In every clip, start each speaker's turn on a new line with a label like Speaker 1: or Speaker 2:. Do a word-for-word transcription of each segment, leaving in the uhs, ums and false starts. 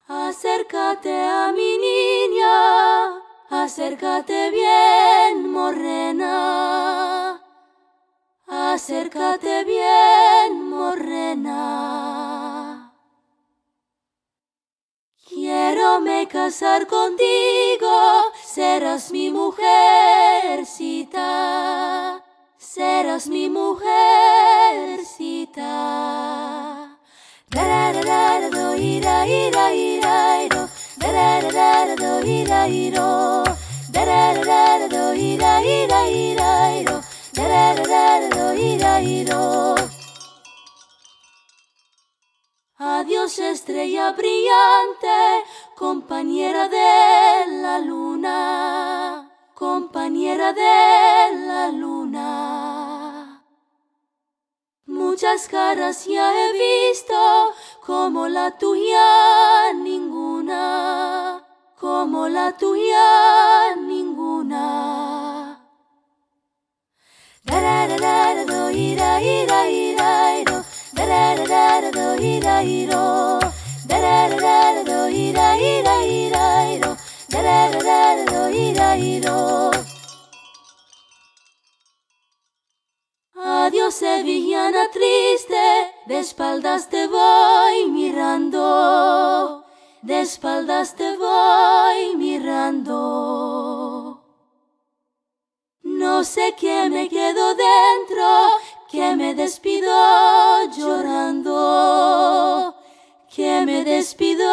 Speaker 1: Acércate a mi niña, acércate bien, morena. Acércate bien, morena. Quiero me casar contigo, serás mi mujercita, serás mi mujercita. Da-da-da-da-do, ira, ira, ira, iro. Da-da-da-da-do, ira, iro. Da-da-da-da-do, ira, ira, ira, iro. Da-da-da-da-do, ira, iro. Adiós, estrella brillante, compañera de la luna, compañera de la luna. Muchas caras ya he visto, como la tuya ninguna, como la tuya ninguna. Da-da-da-da-do, ira, ira, ira, iro. Da-da-da-da-do, ira, iro. Da-da-da-da-do, ira, ira, ira, iro. Da-da-da-da-do, ira, iro. Adiós, sevillana triste, de espaldas te voy mirando, de espaldas te voy mirando. No sé qué me quedo dentro, que me despido llorando, que me despido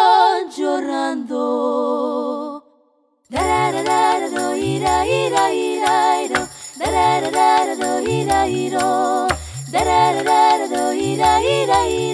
Speaker 1: llorando. Da-da-da-da-do, ira, ira, ira, iro. Da-da-da-da-do, ira, iro. Da-da-da-da-do, ira, ira, ira.